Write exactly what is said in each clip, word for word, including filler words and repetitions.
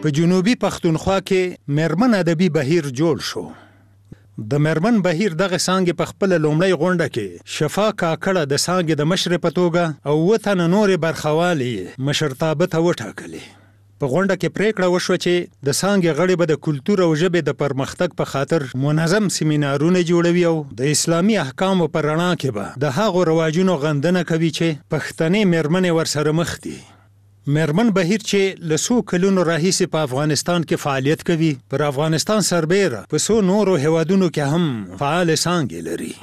په جنوبي پښتونخوا کې میرمن ادبي بهیر جوړ شو. د میرمن بهیر دغه څانګې په خپله لومړۍ غونډه کې شفا کاکړه د څانګې د مشرې په توګه او اووه تنه نورې برخوالې یې مشرتابه ته وټاکلې. په غونډه کې پریکړه وشوه چې د څانګې غړي به د کلتور او ژبې د پرمختګ په خاطر منظم سیمینارونه جوړوي او د اسلامي احکامو په رڼا کې به د هغو رواجونو غندنه کوي چې پښتنې میرمنې ورسره مخ دي. میرمن بهیر چې له څو کلونو راهیسې په افغانستان کې فعالیت کوي، پر افغانستان سربیره په څو نورو هیوادونو کې هم فعال څانګې لري.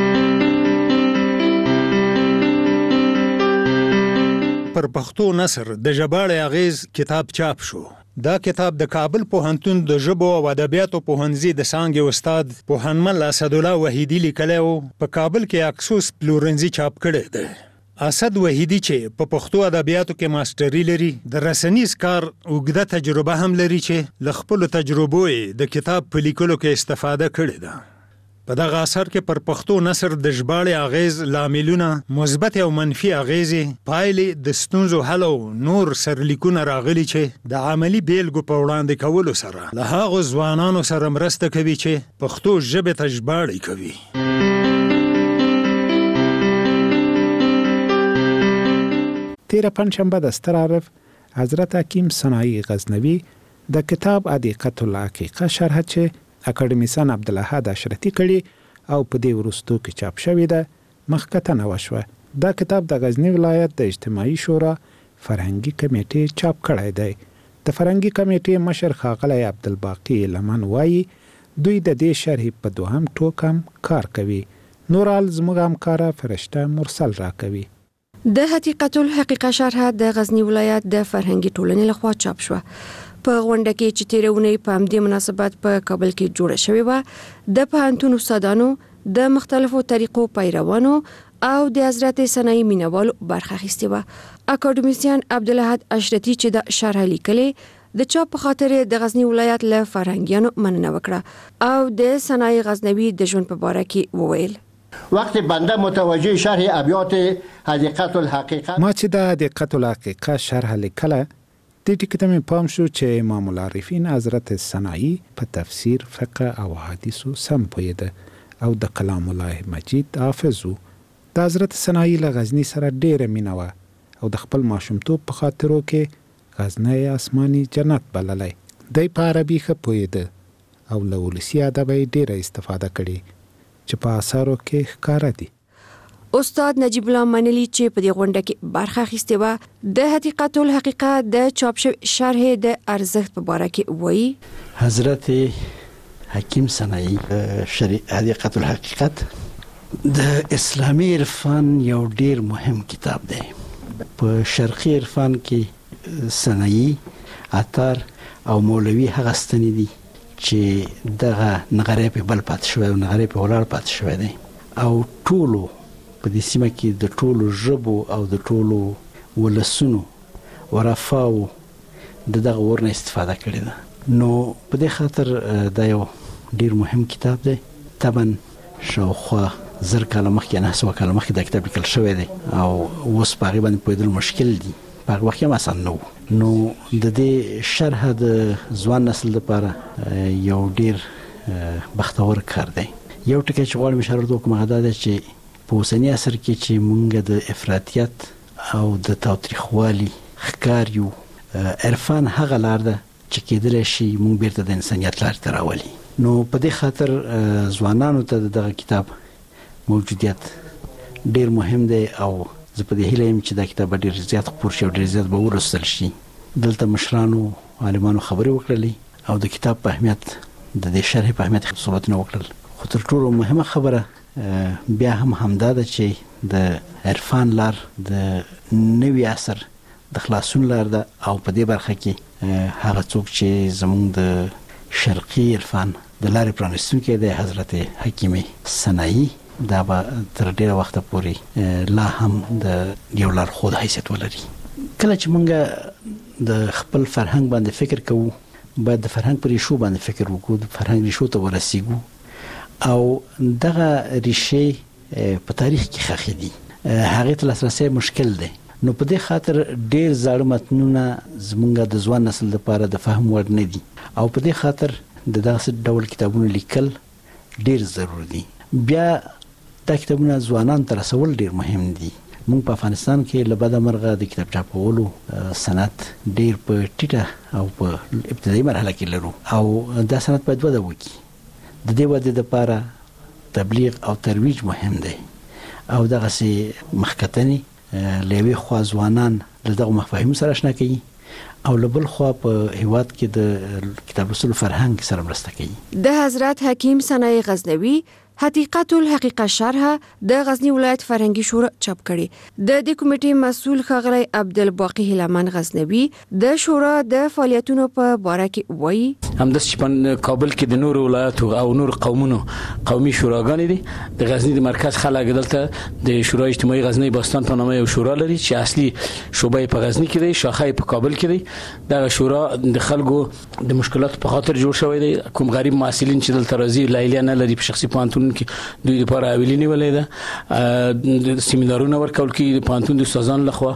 پر پښتو نثر د ژباړې اغیز کتاب چاپ شو. دا کتاب د کابل پوهنتون د ژبو او ادبیاتو پوهنځي د څانګې استاد پوهنمل اسدالله وحیدي لیکلی او په کابل کې اکسوس پلورنځي چاپ کړی دی. اسد وحیدي چې په پښتو ادبیاتو کې ماستري لري، د رسنیز کار اوږده تجربه هم لري چې له خپلو تجربو یې د کتاب په لیکلو کې استفاده کړې ده. په دغه اثر کې پر پښتو نثر د ژباړې اغیز، لاملونه، مثبت او منفي اغیزې، پایلې، د ستونزو حل او نور سرلیکونه راغلي چې د عملي بیلګو په وړاندې کولو سره له هغو ځوانانو سره مرسته کوي چې پښتو ژبې ته ژباړې کوي. تیره پنجشنبه د ستر عارف حضرت حکیم صنعی غزنوي د کتاب حدیقة الحقیقه شرح چې اکاډمیسن عبدالاحد اشرتی کړي او په دې وروستو کې چاپ شوی ده مخکتنه وشوه. دا کتاب د غزنی ولایت د اجتماعي شورا فرهنګي کمیټې چاپ کړی دی. د فرهنګي کمیټې مشر ښاغلی عبدالباقي لمن وایي دوی د دې شرح په دوهم ټوک هم کار کوي. نورال زموږ همکاره فرشته مرسل راکوي. د حقیقة الحقیقه شرح د غزنی ولایت د فرهنګي ټولنې لخوا چاپ شوه. په غونډه کې چې تیره اونۍ په همدې مناسبت په کابل کې جوړه شوې وه، د پوهنتون استادانو، د مختلفو طریقو پیروانو او د حضرت صنعی مینوالو برخه اخیستې وه. اکاډمیسین عبدالاحد اشرتی چې د شرح لیکلې د چاپ په خاطر د غزنی ولایت له فرهنګیانو مننه وکړه او د صنعی غزنوي د ژوند په باره کې وویل. وقتی بنده متوجه شرح ابیات حدیقة الحقیقه ما چې د حدیقة الحقیقه شرح لیکله، دې ټکي ته مې پام شو چې امام العارفین حضرت صنعی په تفسیر، فقه او حدیثو سم پوهېده او د کلام الله مجید حافظ و. د حضرت صنعی له غزني سره ډېره مینه وه او د خپل ماشومتوب په خاطرو کې غزنی آسماني جنت بللی. دی په عربي ښه پوهېده او له ولسي ادبه یې ډېره استفاده کړې چې په اثارو کې ښکاره دي. استاد نجیب الله منلی چې په دې غونډه کې برخه اخیستې وه، د حقیقة الحقیقه د چاپ شوي شرح د ارزښت په باره کې وایي. حضرت حکیم صنعی شرح حدیقة الحقیقت د اسلامي عرفان یو ډیر مهم کتاب دی. په شرقي عرفان کې صنعی، عطار او مولوی هغه ستنې دي چې دغه نغری په بل پاتې شوی او نغری په ولاړ پاتې شوی دی او ټولو په دې سیمه کې د ټولو ژبو او د ټولو ولسونو ورفاو د دغه ور نه استفاده کړې ده. نو په دې خاطر دا یو ډیر مهم کتاب دی. طبعا شاوخوا زر کاله مخکې، نه سوه کاله مخکې دا کتاب لیکل شوی دی او اوس په هغې باندې پوهېدل مشکل دي. په هغه وخت کې هم اسان نه و. نو د دې شرح د ځوان نسل لپاره یو ډیر بختور کار دی. یو ټکی چې غواړم اشاره وکړم هغه دا دی چې په اوسني عصر کې چې موږ د افراطیت او د تاوتریخوالي ښکار یو، عرفان هغه لار ده چې کېدلی شي موږ بیرته د انسانیت لارې ته راولي. نو په دې خاطر ځوانانو ته د دغه کتاب موجودیت ډیر مهم دی او زه په دې هیله یم چې دا کتاب به ډېر زیات خپور شي او ډېر زیات به ولوستل شي. دلته مشرانو عالمانو خبرې وکړلې او د کتاب په اهمیت، د دې شرح په اهمیت صحبتونه وکړل. خو تر ټولو مهمه خبره بیا هم همدا ده چې د عرفان لار د نوي عصر د خلاصون لار ده او په دې برخه کې هغه څوک چې زموږ د شرقي عرفان د لارې پرانیستونکی دی حضرت حکیم صنعی، دا به تر ډیره وخته پورې لا هم د یو لارښود حیثیت ولري. کله چې موږ د خپل فرهنګ باندې فکر کوو، باید د فرهنګ پر ریښو باندې فکر وکړو، د فرهنګ ریښو ته ورسیږو او دغه ریښې په تاریخ کې ښخې دي، هغې ته لاسرسی مشکل دی. نو په دې خاطر ډیر زاړه متنونه زمونږ د ځوان نسل لپاره د فهم وړ نه دي او په دې خاطر د داسې ډول کتابونو لیکل ډیر ضروري دي. بیا دا کتابونه ځوانان ته رسول ډیر مهم دي. موږ په افغانستان کې له بده مرغه د کتاب چاپولو صنعت ډیر په ټیټه او په ابتدایي مرحله کې لرو او دا صنعت باید وده وکړي. د دې ودې لپاره تبلیغ او ترویج مهم دی او دغسې مخکتنې له یوې خوا ځوانان له دغو مفاهیمو سره اشنا کوي او له بل خوا په هیواد کې د کتاب لوستلو فرهنګ سره مرسته کوي. د حضرت حکیم ثنایی غزنوي حقیقت الحقیقه شرح د غزنی ولایت فرهنګي شورا چاپ کړي. د دې کمیټې مسؤل ښاغلی عبدالباقی هیلمن غزنوي د شورا د فعالیتونو په باره کې وایي همداس چې په کابل کې د نور ولایتو او نور قومونو قومي شوراګانې دي. د غزنی د مرکز خلک دلته د شورای اجتماعي غزنی باستان په نامه یو شورا لري چې اصلي شوبه په غزنی کې دی، شاخه په کابل کې دی. دا شورا د خلکو د مشکلاتو په خاطر جوړ شوی دی. کوم غریب محصلین چې دلته راځي لایلیه نه لري په شخصي پوهنتون کې دوی لپاره اویلینی ولې ده د سیمینارونو ورکول کې د پوهنتون د استادانو لخوا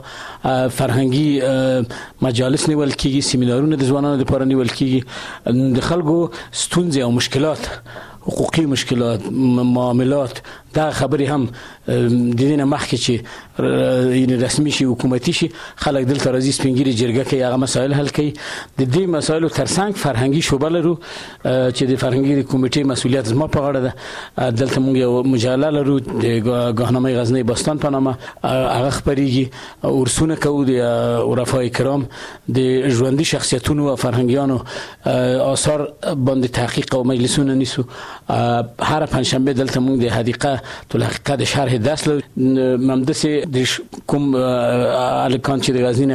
فرهنګي مجالس نیول کېږي، سیمینارونه د ځوانانو لپاره نیول کېږي. د خلکو ستونزې او مشکلات، حقوقي مشکلات، معاملات، دا خبرې هم د دې نه مخکې چې یعنی رسمي شي حکومتي شي خلک دلته راځي سپینګیري جرګه کوي، هغه مسایل حل کوي. د دې مسایلو ترڅنګ فرهنګي شوبه لرو چې د فرهنګي کمیټې مسؤلیت زما په غاړه ده. دلته موږ یو مجله لرو د گاهنامه غزنی باستان په نامه، هغه خبرېږي، ورسونه کوو د عرفای کرام د ژوندي شخصیتونو او فرهنګیانو آثار باندې تحقیق او مجلسونه نیسو. هر پنجشنبه دلته موږ د حدیقه الحقیقه د شرح درس ممدسه د کوم الکان چې د غزنی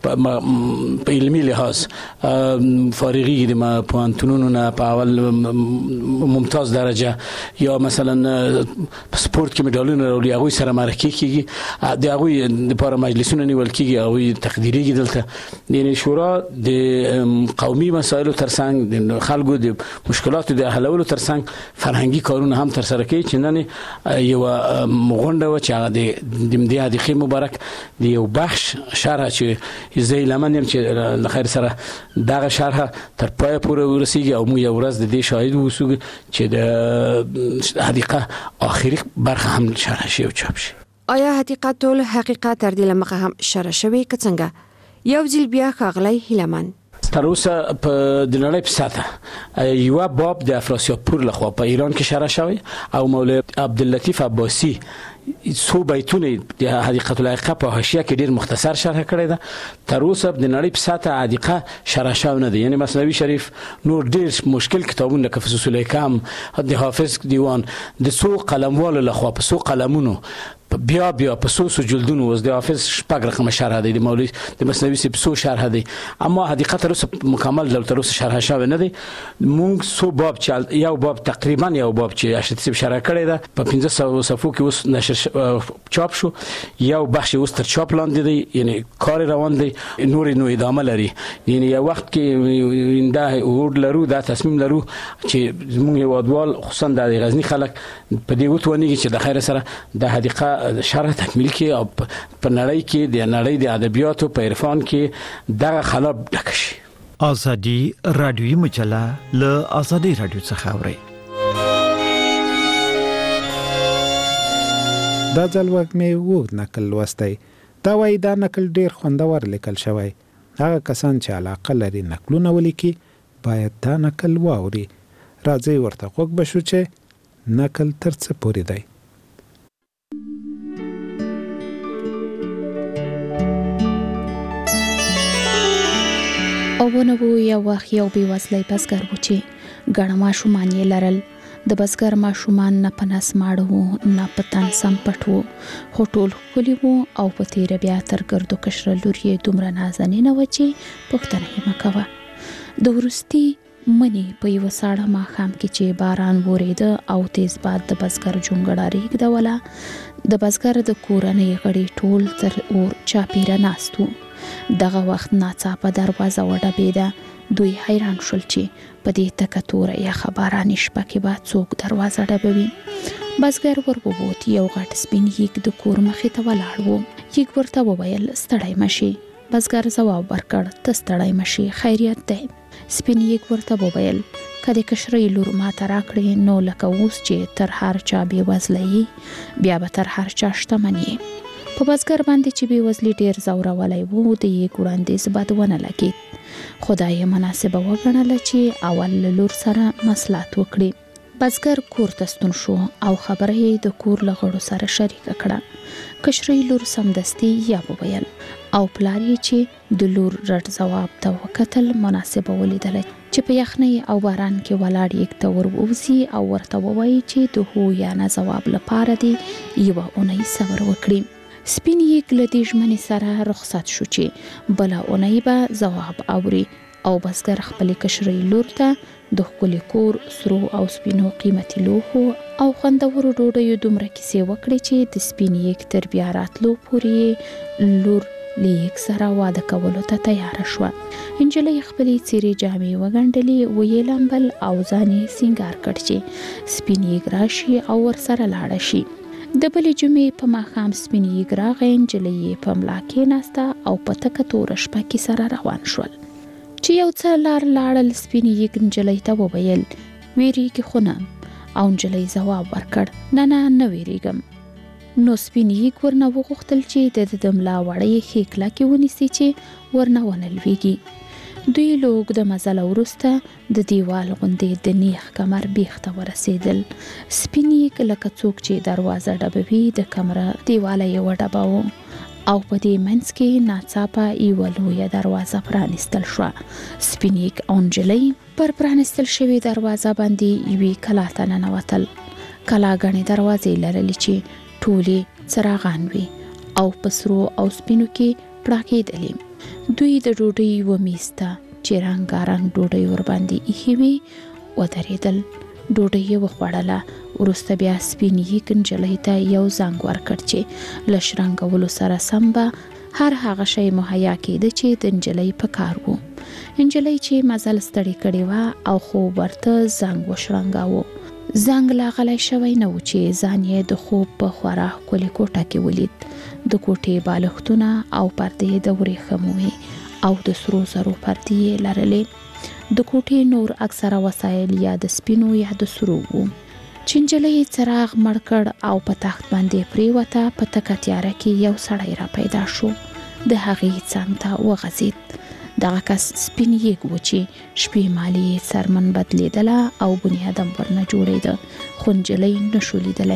په علمي لحاظ فارغي د پوهنتونونو نه په اول ممتاز درجه یا مثلا سپورت کې مډالونه راوړي هغه سره مرکه کیږي، د هغه لپاره مجلسونه نیول کیږي، هغه تقدیریږي. دلته یعنی شورا د قومي مسایلو ترڅنګ د خلکو د مشکلاتو د حلولو ترڅنګ فرهنګي کارونه هم تر سره کوي. چې نن یو مغونډه و چې هغه د دې حدیقې مبارک د یو بخش شرح چې زه لمن يم چې د خیر سره دغه شرح تر پای پورې ورسیږي او موږ یو ورځ د دې شاهد ووسو چې د حدیقه آخري برخه هم شرح شي او چاپ شي. آیا حقیقت الحقیقه تر دې لمخه هم شرح شوی که څنګه؟ یو ځل بیا ښاغلی هیلمن تر اوسه په د نړۍ په سطح یو باب د افراسیاب لخوا په ایران کې شرح شوی او مولوی عبداللطیف عباسی څو بیتونه د حدیقه الحقیقه په حاشیه کې ډیر مختصر شرح کړی ده. تر اوسه د نړۍ په سطح حدیقه شرح شوی نه دی. یعنی مثنوي شریف نور ډیر مشکل کتابونه لکه فصوص الحکم د حافظ دیوان د څو قلموالو لخوا په څو قلمونو بیا بیا په څو څو جلدونو وز د حافظ شپږ رقم شرح دی، د مولوی د مثنوي سي په څو شرح دی، اما حدیقه تر اوسه مکمل ډول تر اوسه شرح شوی نه دی. مونږ څو باب چې یو باب تقریبا یو باب چې اشتسی شرح کړی ده په پنځه سوه صفحو کې اوس نشر چاپ شو، یو بخش اوس تر چاپ لاندې دی، یعنی کار روان دی، نور نو ادامه لري. یعنی یو وخت کې دا ورډ لرو، دا تصمیم لرو چې زموږ هیوادوال خصوصا د غزنی خلک په دې وتوانیږي چې د خیر سره د حدیقه شرح تکمیل کې او په نړۍ کې د نړۍ د ادبیاتو په عرفان کې دغه خلا ډک شي. ازادي رادیوي مجله له ازادي رادیو څخه اوري. دا ځل وګمې وو نقل لوستی. دا وایي دا نقل ډیر خوندور لیکل شوی. هغه کسان چې علاقه لري نقلونه ولیکي باید دا نقل واوري. راځي ورته غوږ بشو چې نقل تر څه پورې دی. او ونو یو وخت یو بې وزلی بزګر و چې ګڼ ماشومان یې لرل. د بزګر ماشومان نه په نس ماړه وو نه په تن سم پټ وو، خو ټول ښکلي وو او په تیره بیا تر ګردو کشره لور یې دومره نازنینه وه چې پوښتنه یې مه کوه. د وروستي منې په یوه ساړه ماښام کې چې باران ورېده او تیز باد د بزګر جونګړه رېږدوله، د بزګر د کورنۍ غړي ټول تر اور چاپېره ناست وو. دغه وخت ناڅاپه دروازه وډبېده. دوی حیران شول چې په دې تکه توره یخه باراني شپه کې به څوک دروازه ډبوي. بزګر وربوت یو غټ سپین یګ د کور مخې ته ولاړ و. یګ ورته وویل ستړی مشي. بزګر ځواب ورکړ ته ستړی مشي خیریت دی. سپین یګ ورته وویل کله کشرې لور ما ته راکړې نو لکه اوس چې تر هر چا بې وزله بیا به تر هر چا شتمن یې. په بزګر باندې چې بې وزلي ډېر ځورولی و د یګ وړاندیز بد ونه لګېد. خدای یې مناسبه وګڼله چې اول له لور سره مصلحت وکړي. بزګر کور ته ستون شو او خبره یې د کور له غړو سره شریکه کړه. کشرې لور سمدستي یا وویل او پلار یې چې د لور رټ ځواب ته وکتل مناسبه ولیدله چې په یخنۍ او باران کې ولاړ یګ ته ور ووځي او ورته ووایي چې د هو یا نه ځواب لپاره دې یوه اونۍ صبر وکړي. سپین یګ له دې ژمنې سره رخصت شو چې بله اونۍ به ځواب اوري او بزګر خپلې کشرې لور ته د ښکلي کور سرو او سپینو قیمتي لوښو او خوندورو ډوډیو دومره کیسې وکړې چې د سپین یګ تر بیا راتلو پورې لور له یګ سره واده کولو ته تیاره شوه. نجلۍ خپلې څیرې جامې وګنډلې ویې لامبل او ځان یې سینګار کړ چې سپین یګ راشي او ورسره لاړه شي. د بلې جمعې په ماښام سپین یګ راغی. نجلۍ یې په ملا کېناسته او په تکه توره شپه کې سره روان شول. چې یو څه لار لاړل سپین یګ نجلۍ ته وویل ویریږي خو نه. او نجلۍ ځواب ورکړ نه نه نه ویریږم. نو سپین یګ ورنه وغوښتل چې د د ملا وړۍ ښې کلکې ونیسي چې ورنه ونه لویږي. دوی له اوږده مزله وروسته د دیوال غوندې د نیغ کمر بیخ ته ورسېدل. سپین یګ لکه څوک چې دروازه ډبوي د کمره دیواله یې وډباوه او په دې منځ کې ناڅاپه یوه لویه دروازه پرانیستل شوه. سپین یګ او نجلۍ پر پرانیستل شوې دروازه باندې یوې کلا ته ننوتل. کلا ګڼې دروازې لرلې چې ټولې څراغان وي او په سرو او سپینو کې پړاکېدلې. دوی د ډوډۍ یوه میز ته چې رنګارنګ ډوډۍ ورباندې ایښې وې ودرېدل. ډوډۍ یې وخوړله. وروسته بیا سپین یګ نجلۍ ته یو زنګ ورکړ چې له شرنګولو سره سم به هر هغه شی مهیا کېده چې د نجلۍ په کار و. نجلۍ چې مزل ستړې کړې وه او خوب ورته زنګ وشرنګاوه. زنګ لا غلی شوی نه و چې ځان یې د خوب په خورا ښکلې کوټه کې ولید. د کوټې بالښتونه او پردې د ورېښمو وې او د سرو زرو پردې یې لرلې. د کوټې نور اکثره وسایل یا د سپینو یا د سرو وو. چې نجلۍ څراغ مړ کړ او په تخت باندې پرېوته په تکه تیاره کې یو سړی را پیدا شو. د هغې څنګ ته وغځېد. دغه کس سپین یګ و چې شپې مالي سرمن بدلېدله او بنیادم ورنه جوړېده خو نجلۍ نشو لیدلی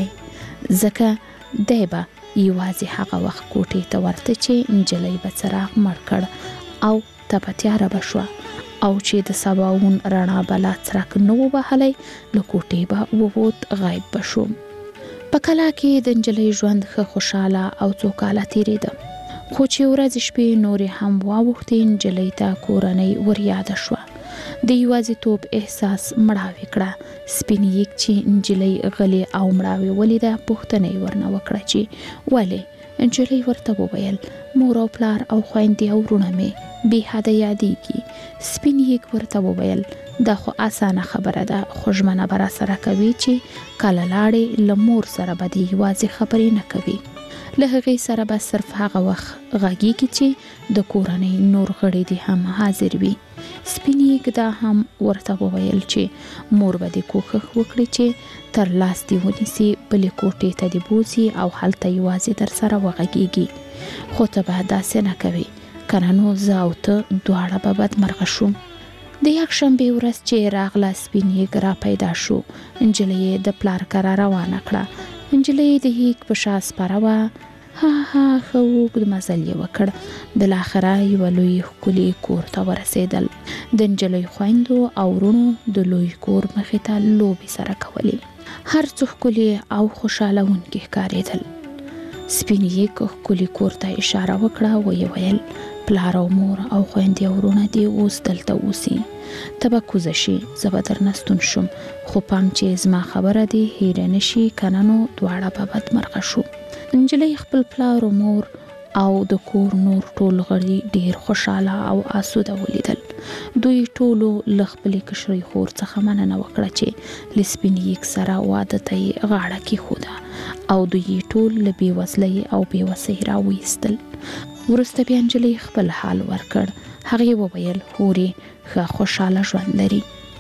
ځکه دی به یوازې هغه وخت کوټې ته ورته چې نجلۍ به څراغ مړ کړ او تپه تیاره به شوه او چې د سباوون رڼا به لا څرک نه و وهلی له کوټې به ووت غایب به شو. په کلا کې د نجلۍ ژوند ښه خوشحاله او څو کاله تېرېده. خو چې ورځې شپې نورې هم واوښتې نجلۍ ته کورنۍ وریاده شوه. د یوازیتوب احساس مړاوې کړه. سپین یګ چې نجلۍ غلې او مړاوې ولیده پوښتنه یې ورنه وکړه چې ولې. نجلۍ ورته وویل مور او پلار او خویندې او وروڼه مې بې حده یادېږي. سپین یګ ورته وویل دا خو اسانه خبره ده خو ژمنه به راسره کوي چې کله لاړې له مور سره به دې یوازې خبرې نه کوي. له هغې سره به صرف هغه وخت غږېږي چې د کورنۍ نور غړي دې هم حاضر وي. سپین یګ دا هم ورته وویل چې مور به دې کوښښ وکړي چې تر لاس دې ونیسي بلې کوټې ته دې بوځي او هلته یوازې در سره وغږېږي. خو ته به داسې نه کوې که نه نو زه او ته دواړه به بدمرغه شو. د یکشنبې ورځ چې راغله سپین یګ را پیدا شو. نجلۍ د پلار کره روانه کړه. نجلۍ د هیک په شا سپره وه. ها ها ښه اوږد مزل یې وکړ. بالاخره یوه لوی ښکلي کور ته ورسېدل. د نجلۍ خویندو او وروڼو د لوی کور مخې ته لوبې سره کولې. هر څه ښکلي او خوشحالونکي ښکارېدل. سپین یګ ښکلي کور ته اشاره وکړه. ویې ویل پلار او مور او خویندې او وروڼه دې اوس دلته اوسي. ته به کوزه شي زه به درنه ستون شم خو پام چې زما خبره دې هیره نه شي که نه نو دواړه به بدمرغه شو. نجلۍ خپل پلار او مور او د کور نور ټول غړي ډیر خوشاله او آسوده ولیدل. دوی ټولو له خپلې کشرۍ خور څخه مننه وکړه چې له سپین یږ سره واده ته یې غاړه کېښوده او دوی ټول له بېوزلۍ او بېوسۍ راویستل. وروسته بیا نجلۍ خپل حال ورکړ. هغې وویل هورې ښه خوشاله ژوند لري.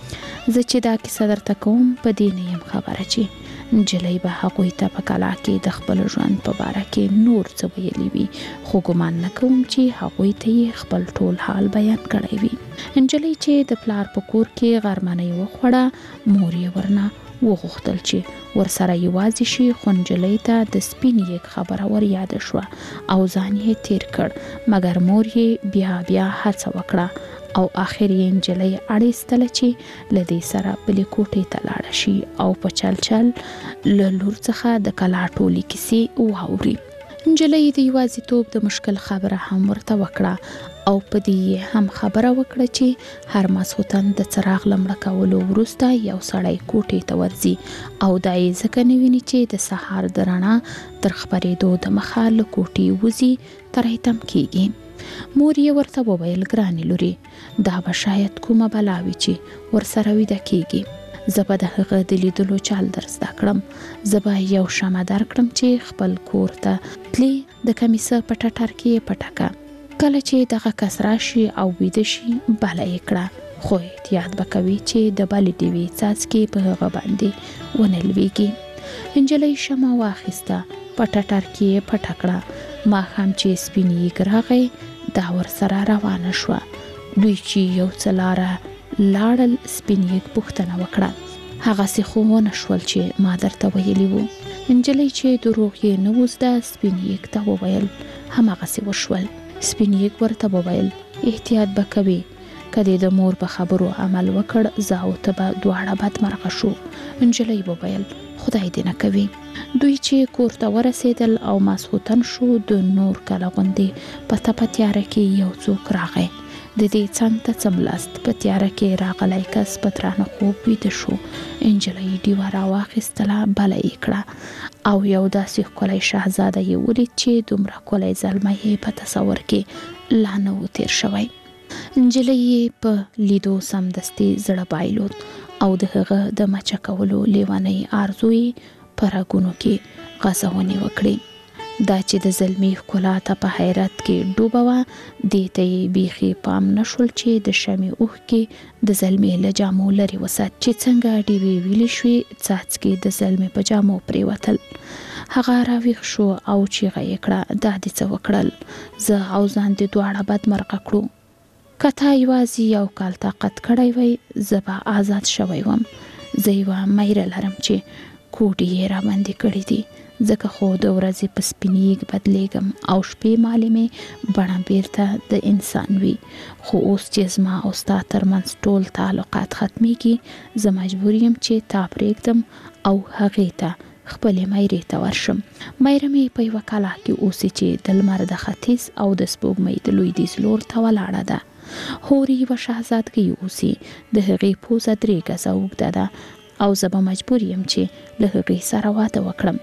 زه چې دا کیسه درته کوم په دې نه یم خبره چې نجلۍ به هغوی ته په کلا کې د خپل ژوند په باره کې نور څه ویلي وي، خو ګمان نه کوم چې هغوی ته یې خپل ټول حال بیان کړی وي. نجلۍ چې د پلار په کور کې غرمنۍ وخوړه، مور یې ورنه وغوښتل چې ورسره یوازې شي، خو نجلۍ ته د سپین یږ خبره ور یاده شوه او ځان یې تیر کړ، مګر مور یې بیا بیا هڅه وکړه او آخر یې نجلۍ اړیستله چې له دې سره بلې کوټې ته لاړه شي او په چل چل له لور څخه د کلا ټولې کیسې واوري. نجلۍ د یوازیتوب د مشکل خبره هم ورته وکړه او په دې هم خبره وکړه چې هر ماسخوتن د څراغ له مړه کولو وروسته یو سړی کوټې ته ورځي او دا یې ځکه نه ویني چې د سهار د رڼا تر خپرېدو د مخه له کوټې وځي تر هیتم کېږي. مور یې ورته وویل ګرانې لورې، دا به شاید کومه بلا وي چې ورسره ویده کېږي. زه به د هغه د لیدلو چال در زده کړم. زه به یو شمه درکړم چې خپل کور ته تلې د کمیسه په ټټر کې یې پټه کړه. کله چې دغه کس راشي او ویده شي بله یې کړه، خو احتیاط به کوي چې د بلې ډیوې څاڅکي په هغه باندې ونه لویږي. نجلۍ شمه واخیسته، په ټټر کې یې پټه کړه. ماښام چې سپین یږ راغی دا ورسره روانه شوه. دوی چې یو څه لاره لاړل، سپین یږ پوښتنه وکړه. هغسې خو ونه شول چې ما درته ویلي وو. نجلۍ چې دروغ یې نه و زده، سپین یږ ته وویل همغسې وشول. سپین یږ ورته وویل احتیاط به کوي، که دې د مور په خبرو عمل وکړ زه او ته به دواړه بدمرغه شو. نجلۍ وویل خدای دې نه کوي. دوی چې کور ته ورسېدل او ماسخوتن شو، د نور کله غوندې په تپه تیاره کې یو څوک راغی. د دې څنګ ته څملاست په تیاره کې راغلی کس په درانه خوب ویده شو. نجلۍ ډیوه راواخیستله، بله یې کړه او یو داسې ښکلی شهزاده یې ولید چې دومره ښکلی زلمی یې په تصور کې لا نه و تیر شوی. نجلۍ یې په لیدو سمدستي زړه بایلود او د هغه د مچه کولو لیونۍ آرزو یې په رګونو کې غځونې وکړې. دا چې د زلمي ښکلا ته په حیرت کې ډوبه وه، دې ته یې بیخي پام نه شول چې د شمعې اوښکې د زلمي له جامو لرې وسات چې څنګه ډیوې ویلې شوې، څاڅکي د زلمي په جامو پرېوتل. هغه راویښ شو او چیغه یې کړه دا دې څه وکړل، زه او ځان دې دواړه بدمرغه کړو. که تا یوازې یو کال طاقت کړی وی زه به آزاد شوی وم. زه یوه میره لرم چې کوټې یې راباندې کړي دي، ځکه خو د ورځې په سپین یږ بدلیږم او شپې مالې مې بڼه بیرته د انسان وي. خو اوس چې زما او ستا ترمنځ ټول تعلقات ختمیږي، زه مجبور یم چې تا پرېږدم او هغې ته خپلې میرې ته ورشم. میره مې په یوه کلا کې اوسي چې د لمر د ختیځ او د سپوږمۍ د لویدیځ لور ته ولاړه ده. هورې یوه شهزادګۍ اوسي، د هغې پوزه درې ګزه اوږده ده او زه به مجبور یم چې له هغې سره واده وکړم.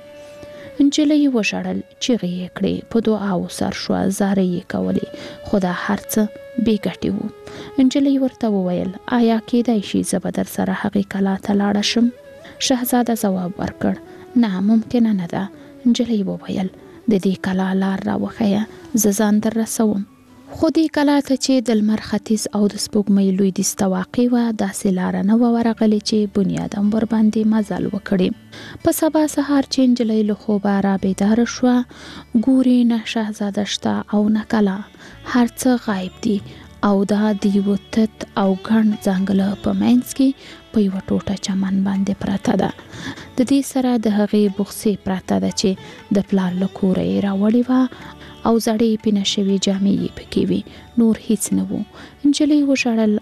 نجلۍ وژړل، چیغې یې کړې، په دعاو سر شوه، زارۍ یې کولې، خو دا هر څه بې ګټې وو. نجلۍ ورته وویل آیا کیدای شي زه به در سره هغې کلا ته لاړه شم؟ شهزاده ځواب ورکړ نه، ممکنه نه ده. نجلۍ وویل د دې کلا لار راوښیه، زه ځان در رسوم. خو دې کلا ته چې د لمر ختیځ او د سپوږمۍ لویدیځ ته واقع وه، داسې لاره نه وه ورغلې چې بنیادم ورباندې مزل وکړي. په سبا سهار چې نجلۍ له خوبه رابیداره شوه، ګوري نه شهزاده شته او نه کلا، هر څه غایب دي او دا د یوه تت او ګڼ ځنګله په منځ کې په یوه ټوټه چمن باندې پرته ده. د دې سره د هغې بغسې پرته ده چې د پلار له کوره یې راوړې وه او زړې پینه شوې جامې یې پکې وې، نور هیڅ نه و. نجلۍ وژړل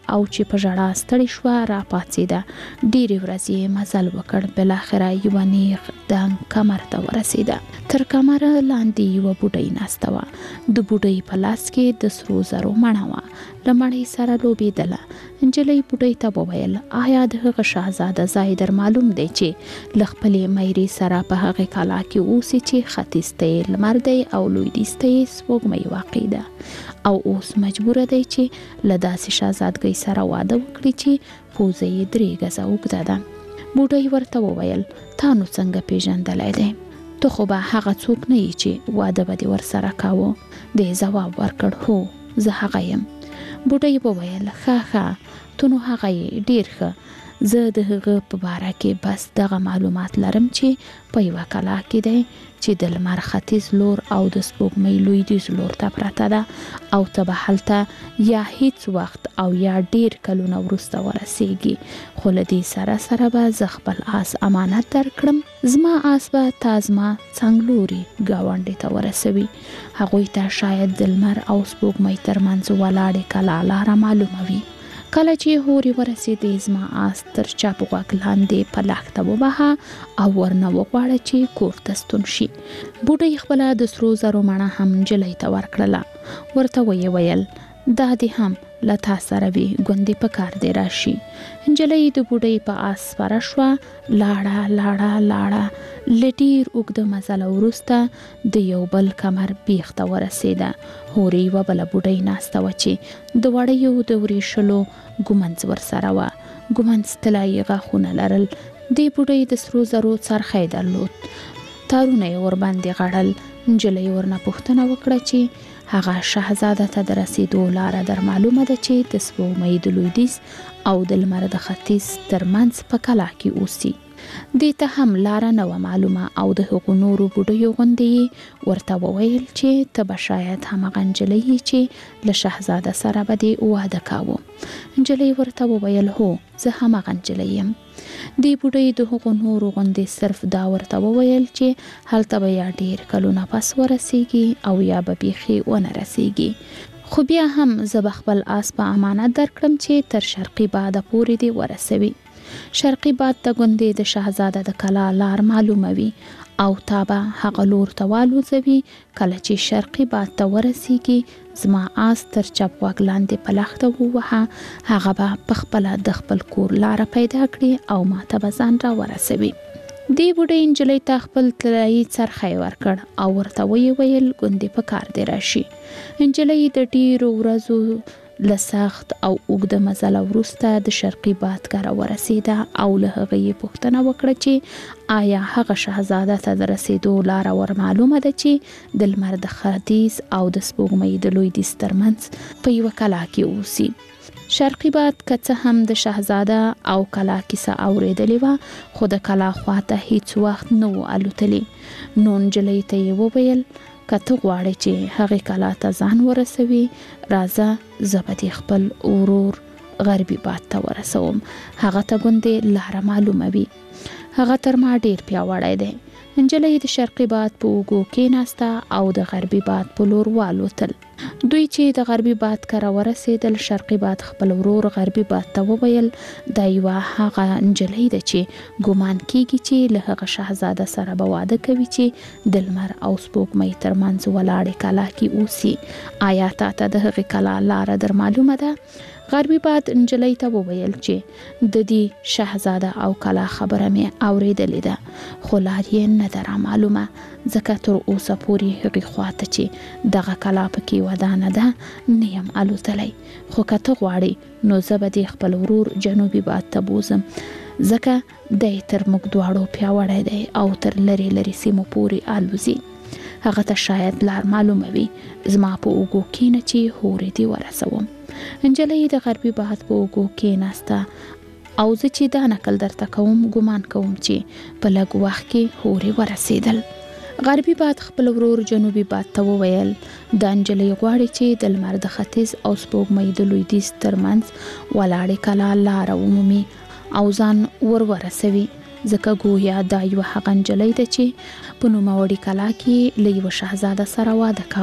او چې په ژړا ستړي شو را پاتېده. ډېرې ورځې مزل وکړ، بل اخره یو نیغ د کمر ته ورسېده. تر کمر لاندې یو بوډۍ ناسته وه. د بوډۍ په لاس کې د سرو زرو مڼه وه. له مڼې سره لوبېدله. نجلۍ بوډۍ ته وویل آیا د هغه شهزاده ځای در معلوم دی چې له خپلې میرې سره په هغې کلا کې اوسي چې ختیځ ته یې لمر دی او لویدیځ ته یې سپوږمۍ واقع ده، او اوس مجبوره دی چې له داسې شهزادګۍ سره واده وکړي چې پوزه یې درې ګزه اوږده ده. بوډۍ ورته وویل تا نو څنګه پیژندلی دی؟ ته خو به هغه څوک نه یې چې واده به دې ورسره کاوه. دی ځواب ورکړ هو زه هغه یم. بوډۍ وویل ښه ښه تو نو هغه یې، ډېر ښه. زه د هغه په باره کې بس دغه معلومات لرم چې په یوه کلا کې دی چې د لمر ختیځ لور او د سپوږمۍ لویدیځ لور ته پرته ده، او ته به هلته یا هیڅ وخت او یا ډېر کلونه وروسته ورسیږي. خو له دې سره سره به زه خپل آس امانت درکړم. زما آس به تا زما څنګلوري ګاونډي ته ورسوي. هغوی ته شاید د لمر او سپوږمۍ ترمنځ ولاړې کلا لاره معلومه وي. کله چې هورې ورسېدې زما آس تر چپ غوږ لاندې په لښته وبهه او ورنه وغواړه چې کور ته ستون شي. بوډۍ خپله د سرو زرو مڼه هم نجلۍ ته ورکړله. ورته ویې ویل دا دې هم له تا سره وي، ګوندې په کار دې راشي. نجلۍ د بوډۍ په آس سپره شوه، لاړه لاړه لاړه. له ډېر اوږده مزله وروسته د یو بل کمر بیخ ته ورسېده. هورې یوه بله بوډۍ ناسته وه چې د وړیو د وریښلو ږمنځ ورسره وه. ږمنځ طلایي غاښونه لرل. دې بوډۍ د سرو زرو څرخی درلود. تارونه یې ورباندې غړل. نجلۍ ورنه پوښتنه وکړه چې هغه شهزاده ته د رسېدو لاره در معلومه ده چې د سپوږمۍ د لویدیځ او د لمر د ختیځ ترمنځ په کلا کې اوسي. دې ته هم لاره نه وه معلومه، او د هغو نورو بوډیو غوندې یې ورته وویل چې ته به شاید همغه نجلۍ یې چې له شهزاده سره به دې واده کاوه. نجلۍ ورته وویل هو زه همغه نجلۍ یم. دې بوډۍ د هغو نورو غوندې صرف دا ورته وویل چې هلته به یا ډېر کلونه پس ورسیږي او یا به بیخي ونه رسیږي، خو بیا هم زه به خپل آس په امانت درکړم چې تر شرقي باده پورې دې ورسوي. شرقي باد ته ګوندې د شهزاده د کلا لار معلوموي او تا به هغه لور ته والوځوي. کله چې شرقي باد ته ورسیږي زما آس تر چپ غوږ لاندې په لښته ووهه، هغه به پخپله د خپل کور لاره پیدا کړي او ما ته به ځان را ورسوي. دې بوډۍ نجلۍ ته خپل طلایي څرخی ورکړ او ورته ویې ویل ګوندې په کار دې راشي. نجلۍ د ډېرو ورځو له سخت او اوږده مزله وروسته د شرقي باد کره ورسېده او له هغه یې پوښتنه وکړه چې آیا هغه شهزاده ته د رسېدو لاره ور معلومه ده چې د لمر د ختیځ او د سپوږمۍ د لویدیځ ترمنځ په یوه کلا کې اوسي. شرقي باد که څه هم د شهزاده او کلا کیسه اورېدلې وه، خو د کلا خواته هیڅ وخت نه و الوتلی. نو نجلۍ ته یې وویل که ته غواړې چې هغې کلا ته ځان ورسوي، راځه زه به دې خپل ورور غربي باد ته ورسوم. هغه ته ګوندې لاره معلومه وي. هغه تر ما ډېر پیاوړی دی. نجلۍ د شرقي باد په اوږو کېناسته او د غربي باد په لور والوتل. دوی چې د غربي باد کره ورسېدل، شرقي باد خپل ورور غربي باد ته وویل دا یوه هغه نجلۍ ده چې ګمان کېږي چې له هغه شهزاده سره به واده کوي چې د لمر او سپوږمۍ ترمنځ ولاړې کلا کې اوسي. آیا تا ته د هغې کلا لاره در معلومه ده؟ غربي باد نجلۍ ته وویل چې د دې شهزاده او کلا خبره مې اورېدلې ده، خو لار یې نه ده را معلومه، ځکه تر اوسه پورې هغې خواته چې دغه کلا پکې ودانه ده نه یم الوتلی. خو که ته غواړې نو زه به دې خپل ورور جنوبي باد ته بوزم، ځکه دی تر موږ دواړو پیاوړی دی او تر لرې لرې سیمو پورې الوزي. هغه ته شاید لار معلومه وي. زما په اوږو کښېنه چې هورې دې ورسوم. نجلۍ د غربي باد په اوږو کېناسته او زه چې دا نقل درته کوم ګمان کوم چې په لږ وخت کې هورې ورسېدل. غربي باد خپل ورور جنوبي باد ته وویل دا نجلۍ غواړي چې د لمر د ختیځ او سپوږمۍ د لویدیځ ترمنځ ولاړې کلا لاره ومومي او ځان ور ورسوي، ځکه ګویا دا یوه هغه نجلۍ ده چې په نوموړې کلا کې له یوه شهزاده سره واده کاوه.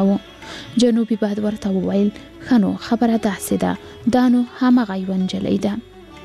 جنوبي باد ورته وویل خنو خبره داسې ده دا نو همغه یوه نجلۍ ده.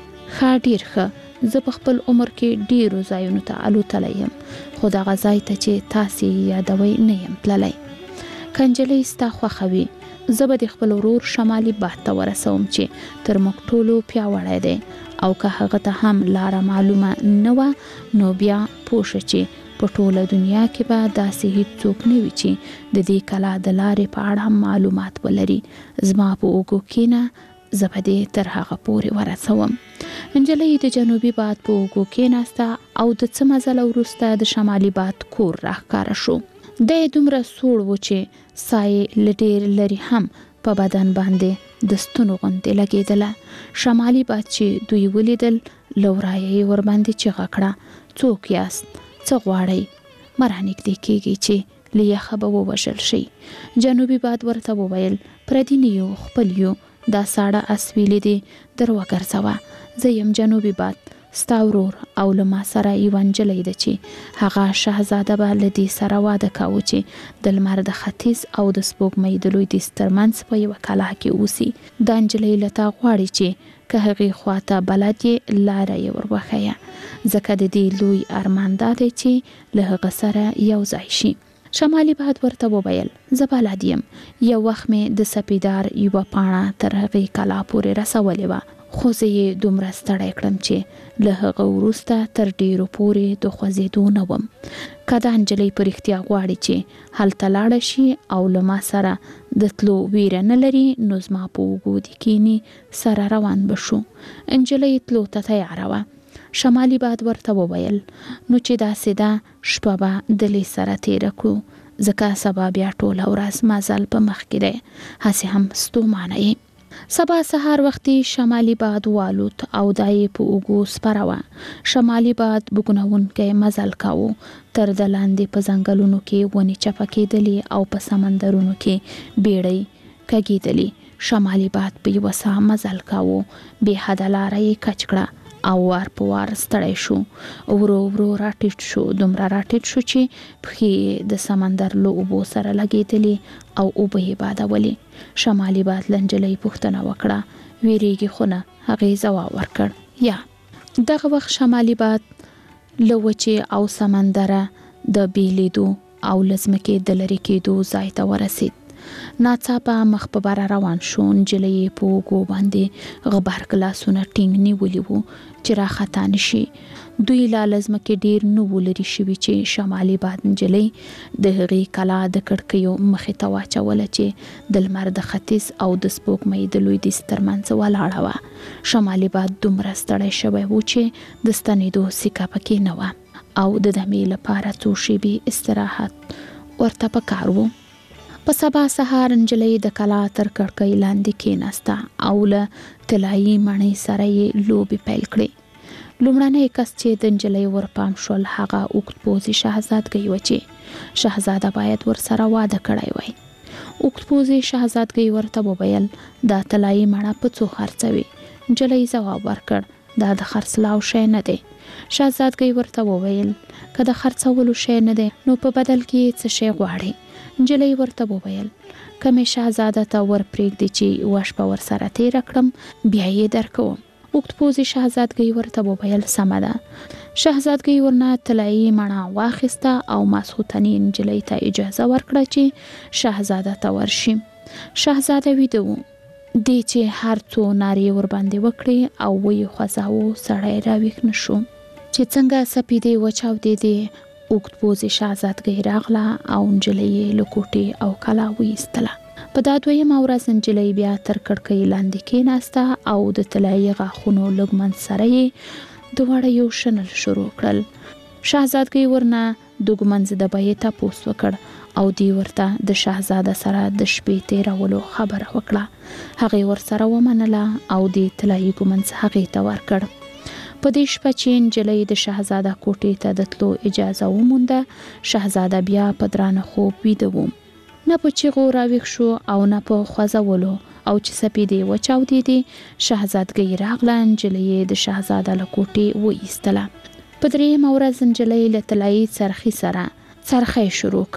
ښه ډېر ښه زه په خپل عمر کې ډېرو ځایونو ته الوتلی یم خو دغه ځای ته چې تاسې یادوئ نه یم تللی. که نجلۍ ستا خوښه وي زه به د خپل ورور شمالي باد ته ورسوم چې تر موږ ټولو پیاوړی دی او که هغه ته هم لاره معلومه نه وه نو بیا پوه شه چې په ټوله دنیا کې به داسې هیڅ څوک نه وي چې د دې کلا د لارې په اړه هم معلومات ولري. زما په اوږو کښېنه زه به دې تر هغه پورې ورسوم. نجلۍ د جنوبي باد په اوږو کښېناسته او د څه مزله وروسته د شمالي باد کور راښکاره شو. دی دومره سوړ و چې ساه یې له ډېر لرې هم په بدن باندې د ستنو غوندې لګېدله. شمالي باد چې دوی ولیدل له ورایه یې ورباندې چیغه کړه څوک یاست څه غواړئ مه رانږدې کېږئ چې له یخه به ووژل شئ. جنوبي باد ورته وویل پردي نه یو خپل یو دا ساړه اسویلې دي در وګرځوه. زه یم جنوبي باد ستا ورور او له ما سره یوه نجلۍ ده چې هغه شهزاده به له دې سره واده کاوه چې د لمر د ختیځ او د سپوږمۍ د لویدیځ ترمنځ په یوه کلا کې اوسي. دا نجلۍ له تا غواړي چې که هغې خواته بلد یې لاره یې ور وښیه ځکه د دې لوی ارمان دا دی چې له هغه سره یو ځای شي. شمالي باد ورته وویل زه بلد یم. یو وخت مې د سپیدار یوه پاڼه تر هغې کلا پورې رسولې وه خو زه یې دومره ستړی کړم چې له هغه وروسته تر ډېرو پورې د خوځېدو نه وم. که دا نجلۍ په رښتیا غواړي چې هلته لاړه شي او له ما سره د تلو ویره نه لري نو زما په اوږو دې کښېني سره روان به شو. نجلۍ تلو ته تیاره وه. شمالي باد ورته وویل نو چې داسې ده شپه به دلې سره تېره کړو ځکه سبا بیا ټوله ورځ مزل په مخ کې دی هسې هم ستومانه یې. سبا سهار وختي شمالي باد والوت او دا یې په اوږو سپره وه. شمالي باد بوږنوونکی مزل کاوه. تر د لاندې په ځنګلونو کې ونې چپه کېدلې او په سمندرونو کې بیړۍ کږېدلې. شمالي باد په یوه ساه مزل کاوه. بې حده لاره یې کچ کړه او وار په وار ستړی شو. ورو ورو راټیټ شو دومره راټیټ شو چې پښې د سمندر له اوبو سره لګېدلې او اوبه یې بادولې. شمالي باد له نجلۍ پوښتنه وکړه ویریږي خو نه؟ هغې ځواب ورکړ یا. دغه وخت شمالي باد له وچې او سمندره د بیلیدو او له ځمکې د لرې کېدو ځای ته ورسید. ناڅاپه مخ په بره روان شو. نجلۍ یې په اوږو باندې غبرګ لاسونه ټینګ نیولي وو چې راخطا نشي. دوی لا له ځمکې ډېر نه وو لرې شوي چې شمالي باد نجلۍ د هغې کلا د کړکیو مخې ته واچوله چې د لمر د ختیځ او د سپوږمۍ د لویدیځ ترمنځ ولاړه وه. شمالي باد دومره ستړی شوی و چې د ستنېدو سیکه پکې نه وه او د دمې لپاره څو شېبې استراحت ورته پکار و. په سبا سهار نجلۍ د کلا تر کړکۍ لاندې کېناسته او له طلایي مڼۍ سره یې لوبې پیل کړې. لومړنی کس چې د نجلۍ ورپام شول هغه اوږد پوځي شهزادګۍ وه چې شهزاده باید ورسره واده کړی وای. اوږد پوځي شهزادګۍ ورته وویل دا طلایي مڼه په څو خرڅوي؟ نجلۍ ځواب ورکړ دا د خرڅلاو شی نه دی. شهزادګۍ ورته وویل که د خرڅولو شی نه دی نو په بدل کې څه شی غواړې؟ نجلۍ ورته وویل که مې شهزاده ته ور پرېږدي چې یوه شپه ورسره تېره کړم بیا یې درکوم. اوږد پوځي شهزادګۍ ورته وویل سمه ده. شهزادګۍ ورنه طلایي مڼه واخیسته او ماسخوتنې نجلۍ ته اجازه ورکړه چې شهزاده ته ورشي. شهزاده ویده و. دی چې هر څو نارې ورباندې وکړې او ویې خوځاوه سړی راویښ نه شو. چې څنګه سپیدې وچاودېدې اوږد پوځي شهزادګۍ راغله او نجلۍ یې له کوټې او کلا ویستله. په دا دویمه ورځ نجلۍ بیا تر کړکۍ لاندې کېناسته او د طلایي غاښونو لږ منځ سره یې دواړه یو شنل شروع کړل. شهزادګۍ ورنه د ږمنځ د بیې تپوس وکړ او دی ورته د شهزاده سره د شپې تېرولو خبره وکړه. هغې ورسره ومنله او د طلایي ږمنځ هغې ته ورکړ. په دې شپه چې نجلۍ د شهزاده کوټې ته د تلو اجازه ومونده شهزاده بیا په درانه خوب ویده و. نه په چیغو راویښ شو او نه په خوځولو او چې سپیدې وچاودېدې شهزادګۍ راغله. نجلۍ یې د شهزاده له کوټې وایستله. په درېیمه ورځ نجلۍ له طلایي څرخي سره څرخی شروع کړ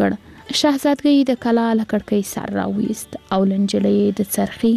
شهزادګۍ د کلا له کړکۍ سر راویست او لنجلې د څرخي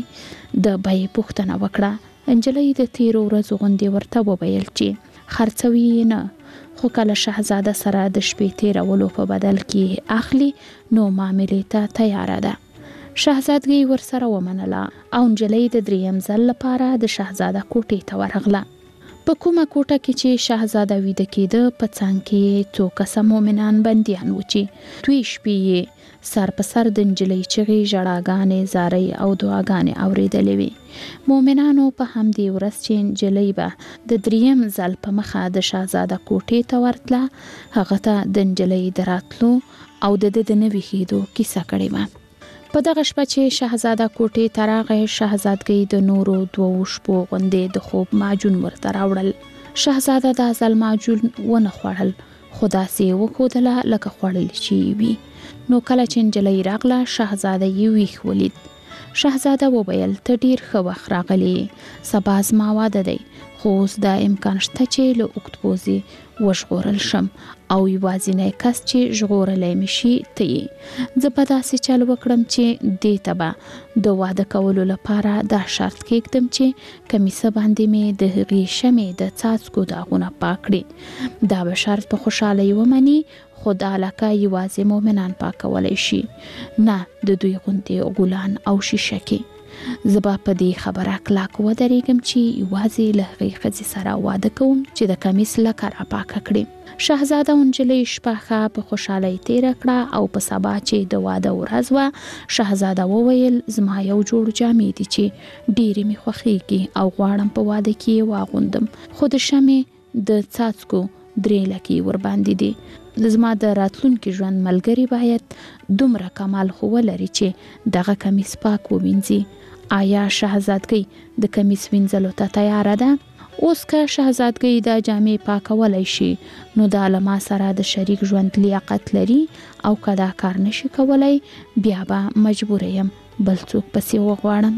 د بیې پوښتنه وکړه. انجلۍ د تیرو ورځو غوندې ورته وویل چې خرڅوي نه، خو کله شهزاده سره د شپې تیرولو په بدل کې اخلي نو معاملې ته تیاره ده. شهزادګۍ ورسره ومنله او انجلۍ د دریم ځل لپاره د شهزاده کوټې ته ورغله. په کومه کوټه کې چې شهزاده ویده کېده په څنګ کې څو کسه مؤمنان بندیان و چې دوی شپې یې سر په سر د انجلۍ چغې، ژړاګانې، زارۍ او دعاګانې اورېدلې وې. مؤمنانو په همدې ورځ چې انجلۍ به د دریم ځل په مخه د شهزاده کوټې ته ورتله، هغه ته د انجلۍ د راتلو او د ده د نه ویښېدو کیسه کړې وه. په دغه شپه چې شهزاده کوټې ته راغی، شهزادګۍ د نورو دوو شپو غوندې د خوب معجون ورته راوړل. شهزاده دا ځل معجون ونه خوړل، خو داسې یې وښودله لکه خوړل چې وي. نو کله چې نجلۍ راغله، شهزاده یې ویښ ولید. شهزاده وویل ته ډیر ښه وخت راغلې، سبا زما واده دی، خو اوس دا امکان شته چې له اوکتپوزې وژغورل شم او یوازینی کس چې ژغورلی مې شي ته یې. زه به داسې چل وکړم چې دې ته به د واده کولو لپاره دا شرط کېږدم چې کمیسه باندې مې د هغې شمې د څاڅکو داغونه پاک کړي. دا به شرط په خوشحالۍ ومني، خو دا لکه یوازې مؤمنان پاکولی شي، نه د دوی غوندې غولان او شیشه کې. زه به په دې خبره کلک ودرېږم چې یوازې له هغې ښځې سره واده کوم چې د کمیس لکه راپاکه کړي. شهزاده او نجلۍ شپه ښه په خوشحالۍ تېره کړه او په سبا چې د واده ورځ وه، شهزاده وویل زما یو جوړ جامې دي چې ډېرې مې خوښېږي او غواړم په واده کې یې واغوندم، خو د شمې د څاڅکو درې لکې ورباندې دي. زما د راتلونکي ژوند ملګری باید دومره کمال خو ولري چې دغه کمیس پاک ووینځي. آیا شهزادګۍ د کمیس وینځلو ته تیاره ده؟ اوس که شهزادګۍ دا جامې پاکولی شي نو دا له ما سره د شریک ژوند لیاقت لري، او که دا کار نشي کولی بیا به مجبوره یم بل څوک پسې وغواړم.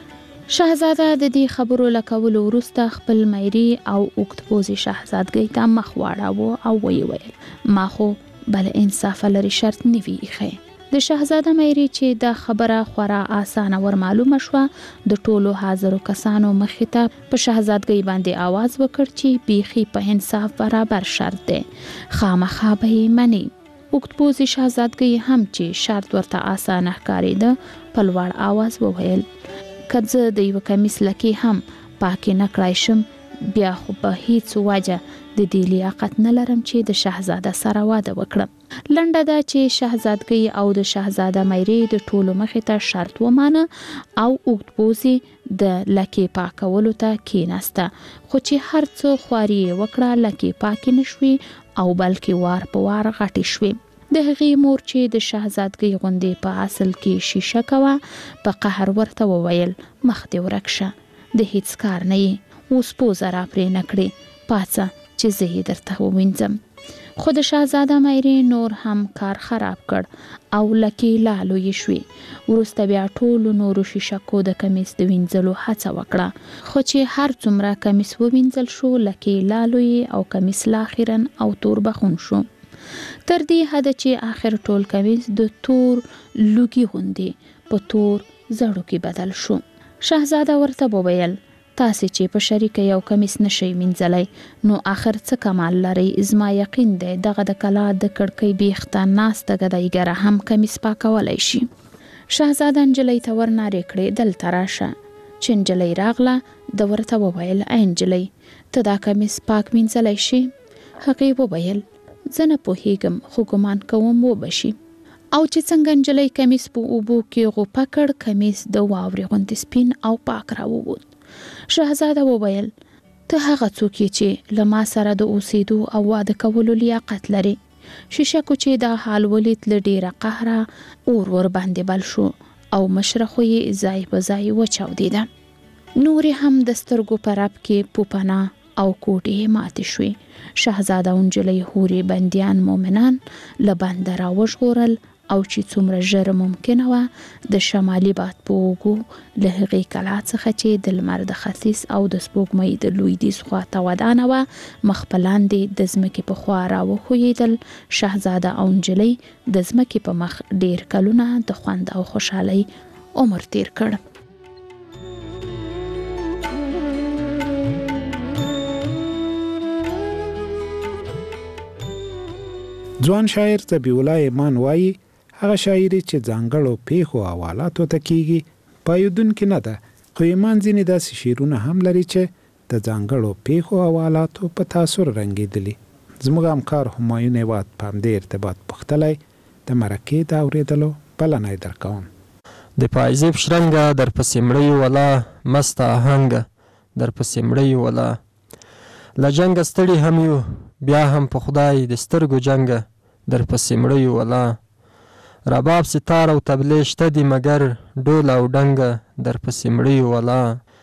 شهزاده د دې خبرو له کولو وروسته خپل میري او اوکتپوزې شهزادګۍ ته مخ واړاوه او ویې ویل ما خو بل انصافه لري شرط نه وي ایښی. د شهزاده میري چې دا خبره خورا آسانه ور معلومه شوه، د ټولو حاضرو کسانو مخې ته په شهزادګۍ باندې آواز وکړ چې بیخي په انصاف برابر شرط دی، خامخا به یې مني. اوکتپوزې شهزادګۍ هم چې شرط ورته آسانه ښکارېده په لوړ آواز وویل که زه د یوه کمیس لکې هم پاکې نه کړای شم، بیا خو په هیڅ وجه د دې لیاقت نه لرم چې د شهزاده سره واده وکړم. لنډه ده چې شهزادګۍ او د شهزاده میري د ټولو مخې ته شرط ومانه او اوکتپوزې د لکې پاکولو ته کېناسته، خو چې هر څه خواري یې وکړه لکې پاکې نه شوې او بلکې وار په وار غټې شوې. د هغې مور چې د شهزادګۍ غوندې په اصل کې شیشه کوه په قهر ورته وویل مخ دې ورک شه، د هیڅ کار نه یې، اوس پوزه را پرې نه کړې، پاڅه چې زه یې درته ووینځم. خو د شهزاده میري نور هم کار خراب کړ او لکې لالو یې شوې. وروسته بیا ټولو نورو شیشکو د کمیس د وینځلو هڅه وکړه، خو چې هر څومره کمیس ووینځل شو لکې لالو یې او کمیس لاخیرا او تور بخون شو، تر دې حده چې آخر ټول کمیس د تور لوګي غوندې په تور زړو کې بدل شو. شهزاده ورته وویل تاسې چې په شریکه یو کمیس نشئ وینځلی نو آخر څه کمال لرئ؟ زما یقین دی دغه د کلا د کړکۍ بیخته ناسته ګدایګره هم کمیس پاکولی شي. شهزاده نجلۍ ته ورنارې کړې دلته راشه. چې نجلۍ راغله د ورته وویل ای نجلۍ ته دا کمیس پاک وینځلی شي؟ هغې وویل زه نه پوهیږم خو ګمان کوم وبشي. او چې څنګه نجلۍ کمیس په اوبو کې غوپه کړ، کمیس د واورې غوندې سپین او پاک راووت. شهزاده وویل ته هغه څوک یې چې له ما سره د اوسېدو او واده کولو لیاقت لري. شیشکو چې دا حال ولید له ډېره قهره اور ور باندې بل شو او مشره خو یې ځای په ځای وچاودېده. نورې هم د سترګو په رپ کې پوپنه او کوټې ماتې شوې. شهزاده او نجلۍ هورې بندیان مومنان له بنده راوژغورل او چې څومره ژر ممکنه وه د شمالي باد په اوږو له هغې کلا څخه چې د لمر د ختیځ او د سپوږمۍ د لویدیځ خواته ودانه وه مخ په لاندې د ځمکې په خوا راوښویېدل. شهزاده او نجلۍ د ځمکې په مخ ډیر کلونه د خوند او خوشحالۍ عمر تیر کړ. ځوان شاعر ذبیح الله ایمان وایي هغه شاعري چې ځانګړو پیښو او حالاتو ته کیږي پایدونکې نه ده، خو ایمان ځینې داسې شعرونه هم لري چې د ځانګړو پیښو او حالاتو په تاثر رنګېدلي. زموږ همکار همایون هیواد په همدې ارتباط پوښتلی د مرکې د اورېدلو بلنه یې درکوم. د پایزیب شرنګه در پسې مړی ولا مست آهنګه در پسې مړی ولا له جنګه ستړي هم یو بیا هم په خدای د سترګو جنګه در پسې مړی ولا رباب ستار او تبلې شته دي مګر ډول او ډنګه در پسې مړی ولا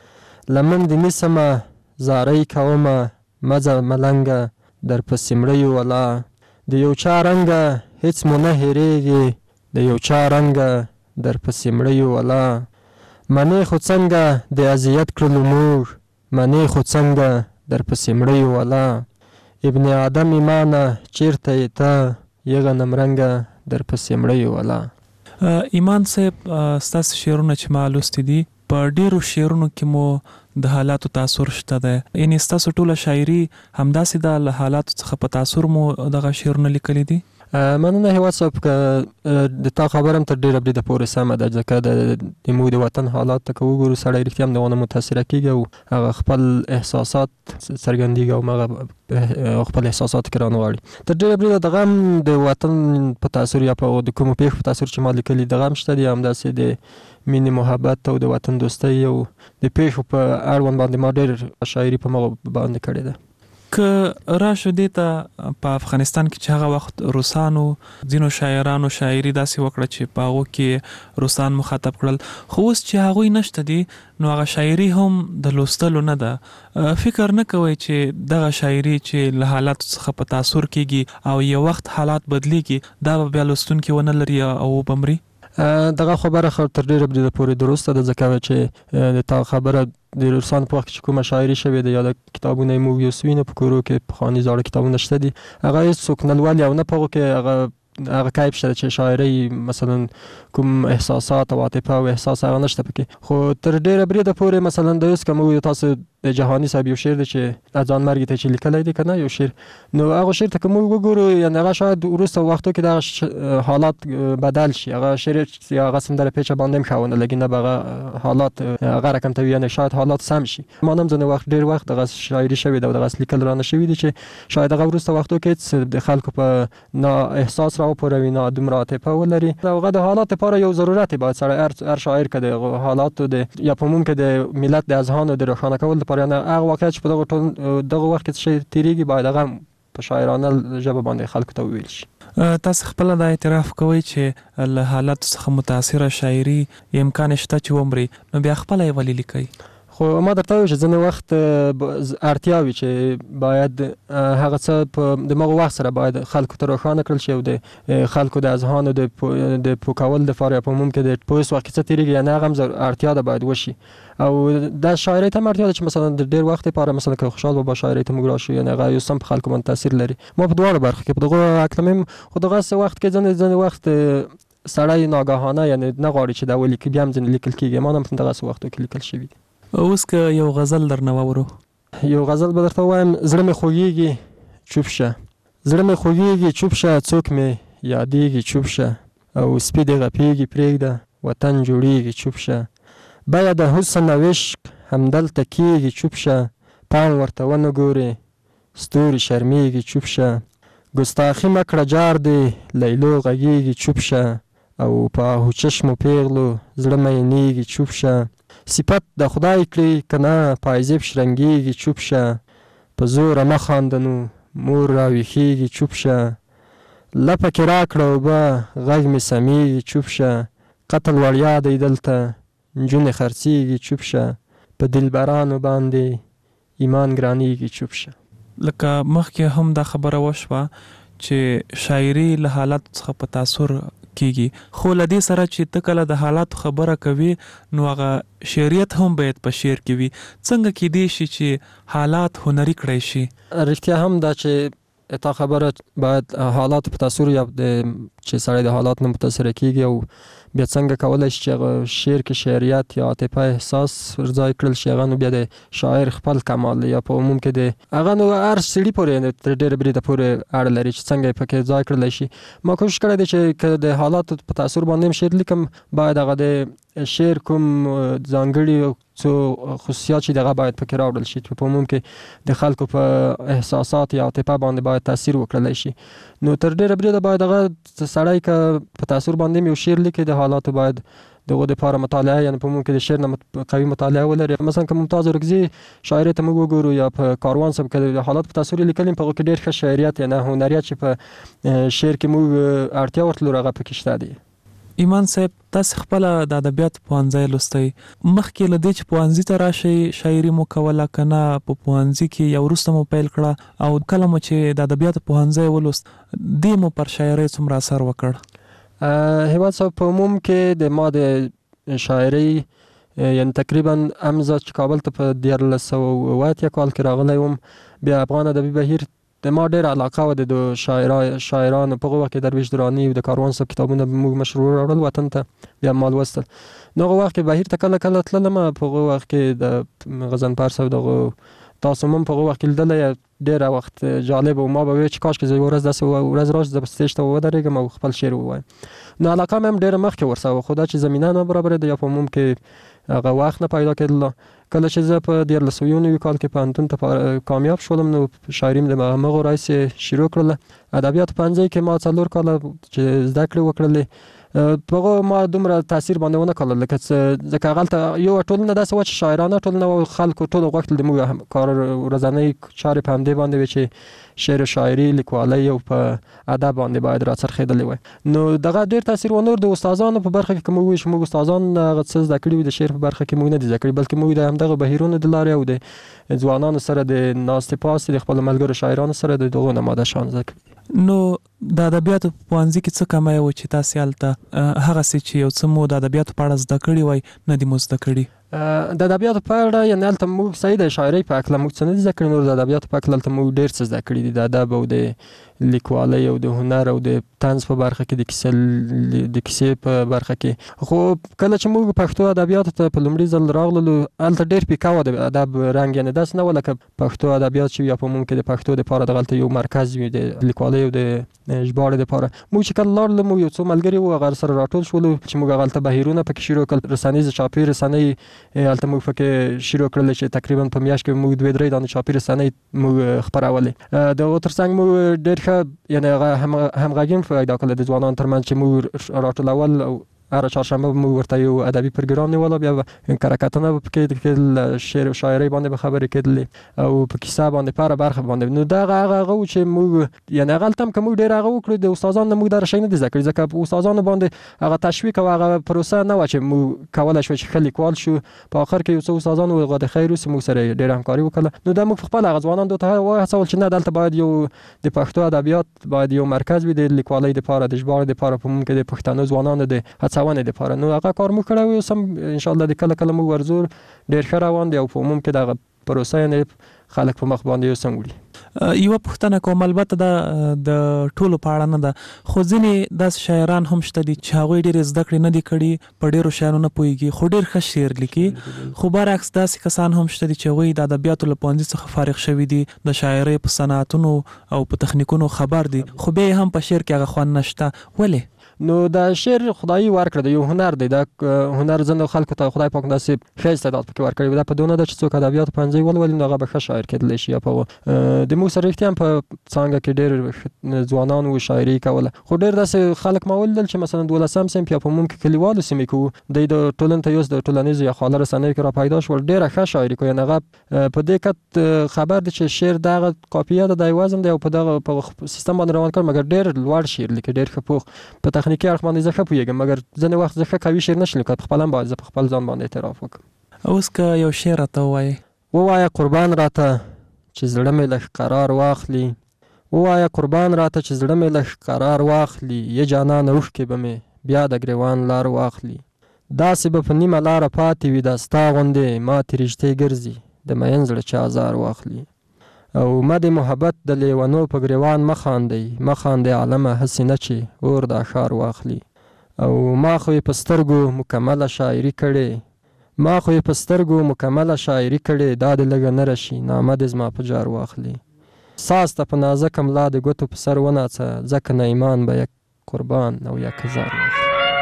لمن د نیسمه زارۍ کومه مزه ملنګه در پسې مړی ولا د یو چا رنګه هیڅ مو نه هېرېږي د یو چا رنګه در پسې مړی ولا منې خو څنګه د اذیت کړلو موږ منې خو څنګه در پسې مړی ولا ابن آدم ایمانه چیرته یې ته یغه نمرنګه در پسې مړی ولا. ایمان صاحب ستاسو شعرونه چې ما لوستي دي په ډیرو شعرونو کې مو د حالاتو تاثر شته ده، یعنی ستاسو ټوله شاعري همداسې ده له حالاتو څخه په تاثر مو دغه شعرونه لیکلي دي؟ مننه هیواد صاحب که د تا خبره هم تر ډېره بریده پورې سمه ده، ځکه د موږ د وطن حالات ته که وګورو سړی رښتیا هم دغونه متاثره کېږي او هغه خپل احساسات څرګندېږي او هغه خپل احساسات کې رانغواړي. تر ډېره بریده دغه هم د وطن په تاثر یا په د کومو پېښو په تاثر چې ما لیکلي دغه هم شته دي، همداسې د مینې محبت او د وطن دوستۍ او د پېښو په اړوند باندې ما ډېر شاعري په مغه باندې کړې ده. که راشو دې ته په افغانستان کې چې هغه وخت روسانو ځینو شاعرانو شاعري داسې وکړه چې په هغو کې روسان مخاطب کړل، خو اوس چې هغوی نشته دي نو هغه شاعري هم د لوستلو نه ده. فکر نه کوئ چې دغه شاعري چې له حالاتو څخه په تاثر کېږي او یو وخت حالات بدلیږي دا به بیا لوستونکي ونه لري او وبمري؟ دغه خبره خو تر ډېره بریده پورې درسته ده، ځکه چې د تا خبره د روسانو په وخت کې چې کومه شاعري شوې ده یا د کتابونه یې موږ یوسو وینو په کورو کې پخواني زاړه کتابونه شته دي، هغه هېڅوک نه لولي او نه په هغو کې هغه هغه کیف شته چې شاعري مثلا کوم احساسات او عاطفه او احساس هغه نشته پکې. خو تر ډېره بریده پورې مثلا د اوس که موږ تاسو د جهاني صاحب یو شعر دی چې ځان مرګ ته چې لیکلی دی که نه یو شعر، نو هغه شعر ته که موږ وګورو یعنې هغه شاید وروسته وختو کې دغه حالات بدل شي، هغه شعر یا هغه سندره پیچه باندې هم ښه ونه لګي نه به هغه حالات هغه رقم ته وي، یعنې شاید حالات سم شي. ما هم ځینې وخت ډېر وخت دغه شاعري شوې ده او دغه لیکل رانه شوي دي چې شاید هغه وروسته وختو کې د خلکو په نه احساس راوپاروي نه دومره عاطفه ولري، هغه د حالات لپاره یو ضرورت باید سړی هر شاعر که د حالاتو د یا په عموم کې د ملت د اذهانو د روښانه کولو لپاره یعنې هغه واقعیت چې په دغه ټول دغه وخت کې څه شی تېرېږي باید هغه په شاعرانه ژبه باندې خلکو ته وویل شي. تاسو خپله دا اعتراف کوئ چې له حالاتو څخه متاثره شاعري امکان شته چې ومري، نو بیا خپله یې ولې لیکئ؟ خو ما درته وایو چې ځینې وخت اړتیا وي چې باید هغه څه په دماغو وخت سره باید خلکو ته روښانه کړل شي او د خلکو د اذهانو د پوه کولو دپاره یا په عموم کې د په اوس وخت کې څه تېرېږي یعنې هغه هم اړتیا ده باید وشي. او دا شاعرۍ ته هم اړتیا ده چې مثلا د ډېر وخت لپاره مثلا که خوشحال بابا شاعرۍ ته موږ راشو یعنې هغه یو سم په خلکو باندې تاثیر لري. ما په دواړو برخو کې په دغو اکلمیم خو دغسې وخت کې ځینې ځینې وخت سړی ناګهانه یعنې نه غواړي چې دا ولیکي بیا هم ځینې لیکل کېږي، ما هم په دغسې وختو کې لیکل شوي دي. اوس که یو غزل درنه واورو؟ یو غزل به درته ووایم: زړه مې خوږېږي چوپ شه، زړه مې خوږېږي چوپ شه، څوک مې یادېږي چوپ شه، او سپي دې غپېږي پرېږده وطن جوړېږي چوپ شه، بیه د حسن او عشق همدلته کېږي چوپ شه، پام ورته ونه ګورې ستوري شرمېږي چوپ شه، ګستاخي مه کړه جار دې لیلو غږېږي چوپ شه، او په آهو چشمو پېغلو زړه مینېږي چوپ شه، صفت د خدای کړي که نه پایزیب شرنګېږي چوپ شه، په زوره مه خانده نو مور راویښېږي چوپ شه، لپه کې راکړه اوبه غږ مې سمیږي چوپ شه، قتل وړیا دی دلته نجونې خرڅېږي چوپ شه، په دلبرانو باندې ایمان ګرانېږي چوپ شه. لکه مخکې هم دا خبره وشوه چې شاعري له حالاتو څخه په تاثر کیږي. خو لدې سره چې تکله د حالات خبره کوي نو هغه شعریت هم باید په شعر کې وي. څنګه کې دی شي چې حالات هنري کړی شي؟ رښتیا هم دا چې تا خبره باید حالات په تاثیر یا چې سړی د حالات نه متاثر کیږي او بیا څنګه کولای شي چې شعر کې شعریت یا عاطفه احساس ورځای کړل شي. هغه نو بیا د شاعر خپل کمال یا په عموم کې د هغه نو هر سړي پورې تر ډېره بریده پورې اړه لري چې څنګه پکې ځای کړل شي. ما کوشش کړی دی چې د حالاتو په تاثیر باندې شعر لیکم باید هغه د شعر کوم ځانګړي څو خصوصیات چې دغه باید پکې راوړل شي چې په عموم کې د خلکو په احساسات یا عاطفه باندې باید تاثیر وکړل شي. نو تر ډېره بریده باید هغه سړی که په تاثیر باندې یو شعر لیکي د حالاتو باید دغه د لپاره مطالعه یعنی په ممکن د شعر نه قوي مطالعه ولري. مثلا که ممتاز اورکزي شاعر ته موږ وګورو یا په کاروان سم کې د حالات په تاثیر لیکل په کې ډېر ښه شاعریت یا نه هنریت چې په شعر کې موږ اړتیا ورته لرغه پکې شته دي. ایمان صاحب تاسو خپل د ادبیات پوهنځی لوستئ، مخکې لدې چې پوهنځي ته راشئ شاعري مو کوله کنه په پوهنځي کې یا وروسته مو پیل کړه او کله مو چې د ادبیات پوهنځی ولوست دې مو پر شاعري څومره اثر وکړ؟ هیواد صاحب په عموم کې د ما د شاعري یعنی تقریبا امزه چې کابل ته په دیارلس سوه اوه اتیا کال کې راغلی وم. بیا افغان ادبي بهیر د ما ډېر علاقه وه د شاعرانو شاعرانو په هغه وخت کې درویش دراني د کاروان صاحب کتابونه موږ مشروع راوړل وطن ته بیا ما لوستل. نو هغه وخت کې بهیر ته کله کله تللم په هغه وخت کې د غضنفر صاحب دغه تاسو هم په هغه وخت کې لیدلی ډېره وخت جالب و. ما به وی چې کاش کې زه یوه ورځ داسې ورځ راشي زه به سټیج ته ودرېږم او خپل شعر ووایم. نو علاقه مې هم ډېره مخکې ورسره وه خو دا چې زمینه نه برابرېده یا په عموم کې هغه وخت نه پیدا کېدله. کله چې زه په دیارلس سوه یو نوي کال کې پوهنتون ته کامیاب شولم نو شاعري مې د همغو راهیسې شروع کړله. ادبیاتو پوهنځي کې ما څلور کاله چې زده کړې وکړلې په هغه ما دومره تاثیر باندې ونه کړل لکه ځکه هغلته یو ټولنه داسې وه چې شاعرانه ټولنه وه خلکو ټولو غوښتل د موږ کار ورځنۍ چارې په همدې باندې وې چې شعر و شاعري لیکوالۍ او په ادب باندې باید راڅرخېدلی وای. نو دغه ډېر تاثیر ونه د استادانو په برخه کې که موږ وایو چې موږ استادان هغه څه زده کړي وي د شعر په برخه کې موږ نه دي زده کړي بلکې موږ د همدغه بهیرونو د لارې او د ځوانانو سره د ناستې پاستې د خپلو ملګرو شاعرانو سره د دغو نه ماده شان زده کړي. نو د ادبیاتو په پوهنځي کې څه کمی و چې تاسې هلته هغسې چې یو څه مو د ادبیاتو په اړه زده کړي وای نه دي مو زده کړي؟ د ادبیاتو په اړه یعنې هلته موږ صحیح د شاعرۍ په هکله موږ څه نه دي زده کړي. نور د ادبیاتو په هکله هلته موږ ډېر څه زده کړي دي د ادب او د لیکوالۍ او د هنر او د طنز په برخه کې د کیسې د کیسې په برخه کې. خو کله چې موږ پښتو ادبیاتو ته په لومړي ځل راغللو هلته ډېر پیکه وه د ادب رنګ یعنې داسې نه وه لکه پښتو ادبیات چې یا په عموم کې د پښتو دپاره دغلته یو مرکز وي د لیکوالۍ او د ژباړې دپاره. موږ چې کله لاړلو موږ یو څو ملګري وو هغه سره راټول شولو چې موږ هغلته بهیرونه پکې شروع کړل رسنیز چاپي رسنۍ هلته موږ پکې شروع کړل چې تقریبا په میاشت کې موږ دوې درې دانې چاپي رسنۍ موږ خپرولې. د هغو تر څنګ موږ ډېر ښه یعنې هغه همغږي پیدا کړله د ځوانانو ترمنځ چې موږ راټولول او هر چهارشنبه موږ ورته یو ادبي پروګرام نیوله بیا به کرکټونه به پکې کېدل شعر و شاعرۍ باندې به خبرې کېدلې او په کیسه باندې په هره برخه باندې. نو دغه هغه هغه و چې موږ یعنې هغلته هم که موږ ډېر هغه وکړو د استادانو نه موږ دغه شی نه دي زده کړي ځکه په استادانو باندې هغه تشویق او هغه پروسه نه وه چې موږ کولی شو چې ښه لیکوال شو. په آخر کې یو څه استادانو هغه د خیر اوسي موږ سره یې ډېره همکاري وکړله. نو دا موږ په خپله هغه ځوانان دو ته وهڅول چې نه دلته باید یو د پښتو ادبیات باید یو مرکز وي د لیکوالۍ دپاره د ژباړې دپاره په ممکن د پښتنو ځوانانو د هڅونې دپاره. نو هغه کار موږ کړی و سم انشاءالله د کله کله موږ ورزور ډېر ښه روان دی او په عموم کې دغه پروسه یعنې خلک په مخ باندې یو سم وړي. یوه پوښتنه کوم البته دا د ټولو په اړه نه ده خو ځینې داسې شاعران هم شته دي چې هغوی ډېرې زده کړې نه دي کړي په ډېرو شیانو نه پوهېږي خو ډېر ښه شعر لیکي. خو برعکس داسې کسان هم شته دي چې هغوی د ادبیاتو له پوهنځي څخه فارغ شوي دي د شاعرۍ په صنعتونو او په تخنیکونو خبر دي خو بیا هم په شعر کې هغه خوند نشته. ولې؟ نو د شعر خدایي ورکړه د یو هنر دی دا هنر ځینو خلکو ته خدای پاک داسې ښه استعداد پکې ورکړی دا په دونه ده چې څوک ادبیاتو پوهنځی ولولي نو هغه به ښه شاعر کېدلی شي. یا په د موږ سره رښتیا هم په څانګه کې ډېر ځوانان وو شاعري کوله خو ډېر داسې خلک ما ولیدل چې مثلا دولسم صنف یا په عموم کې کلیوالو سیمې کې وو دوی د ټولنې ته یوس د ټولنیزو یا خواله رسنیو کې را پیدا شول ډېره ښه شاعري کوي. یعنې هغه په دې کت خبر دی چې شعر دغه قافیه ده د وزن دی او په دغه په سیستم باندې روان کړ مګر ډېر لوړ شعر لیکي ډېر ښه پوخ په تخنیکي اړخ باندې زه ښه پوهېږم مګر ځینې وخت زه ښه قوي شعر نه شم لیکلی په خپله هم باید زه په خپل ځان باندې اعتراف وکړم. اوس که یو شعر راته ووایې؟ ووایه قربان راته چې زړه مې لږ قرار واخلي ووایه قربان راته چې زړه مې لږ قرار واخلي یه جانان اوښکې به مې بیا د ګریوان لار واخلي. داسې به په نیمه لاره پاتې وي دا ستا غوندې ماتې رشتې ګرځي د مین زړه چې ازار واخلي. او ما د محبت د لیونو په ګریوان مخاندئ مخاندئ عالمه هسې نه چې اور د اشار واخلي. او ما خو یې په سترګو مکمله شاعري کړې ما خو یې په سترګو مکمله شاعري کړې دا د لږه نه رشي نامه دې زما په جار واخلي. ساز ته په نازکه ملا د ګوتو په سر وناڅه ځکه نه ایمان به یک قربان او یک هزار واخلي.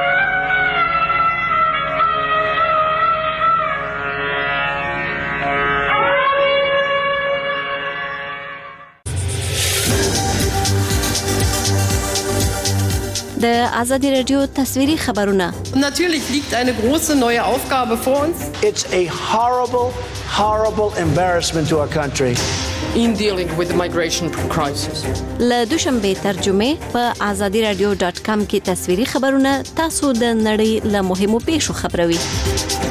د آزادی رادیو تصویری خبرونه. Natürlich liegt eine große neue Aufgabe vor uns. It's a horrible, horrible embarrassment to our country. In dealing with the migration crisis. له دوشنبه ترجمه په آزادی رادیو ډاټ کام کې تصویری خبرونه تاسو د نړۍ له مهمو پیښو خبروي.